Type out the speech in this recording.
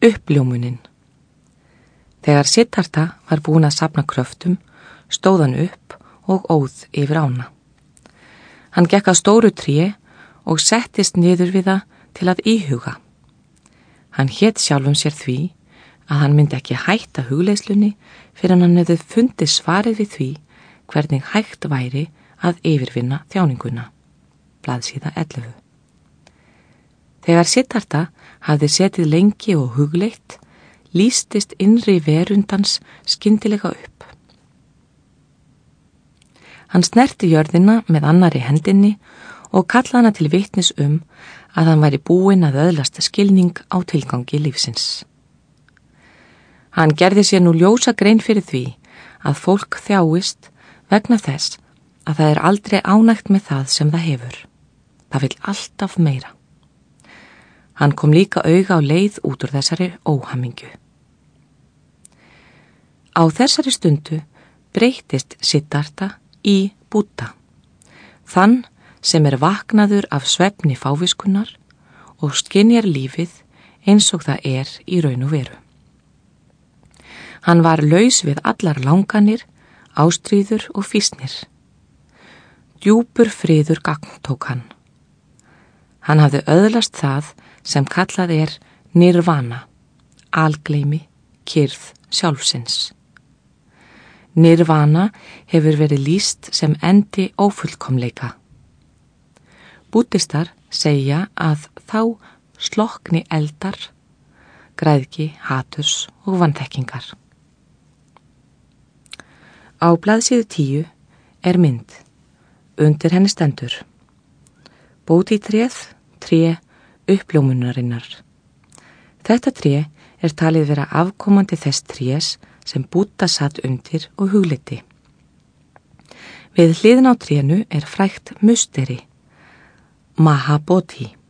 Uppljómunin. Þegar Siddhartha var búin að safna kröftum, stóð hann upp og óð yfir ána. Hann gekk að stóru tré og settist niður við það til að íhuga. Hann hét sjálfum sér því að hann myndi ekki hætta hugleiðslunni fyrir hann hefði fundið svarið við því hvernig hægt væri að yfirvinna þjáninguna. Blaðsíða 11. Þegar Siddhartha hafði setið lengi og hugleitt, lýstist innri verundans skyndilega upp. Hann snerti jörðina með annarri hendinni og kallaði hana til vitnis að hann væri búinn að öðlast skilning á tilgangi lífsins. Hann gerði sér nú ljósa grein fyrir því að fólk þjáist vegna þess að það aldrei ánægt með það sem það hefur. Það vill alltaf meira. Hann kom líka auga á leið út úr þessari óhamingju. Á þessari stundu breyttist Siddhartha í Búdda, þann sem vaknaður af svefni fáviskunnar og skynjar lífið eins og það í raun og veru. Hann var laus við allar langanir, ástríður og fýsnir. Djúpur friður gagntók hann. Hann hafði öðlast það sem kallað nirvana, algleymi, kyrrð sjálfsins. Nirvana hefur verið lýst sem endi ófullkomleika. Búddistar segja að þá slokkni eldar, græðgi, haturs og vanþekkingar. Á blaðsíðu 10 mynd. Undir henni stendur: Bódhitréð, tré uppljómunarinnar. Þetta tré talið vera afkomandi þess trés sem Búdda satt undir og hugleiddi. Við hliðina á trénu frægt musteri, Mahabodhi.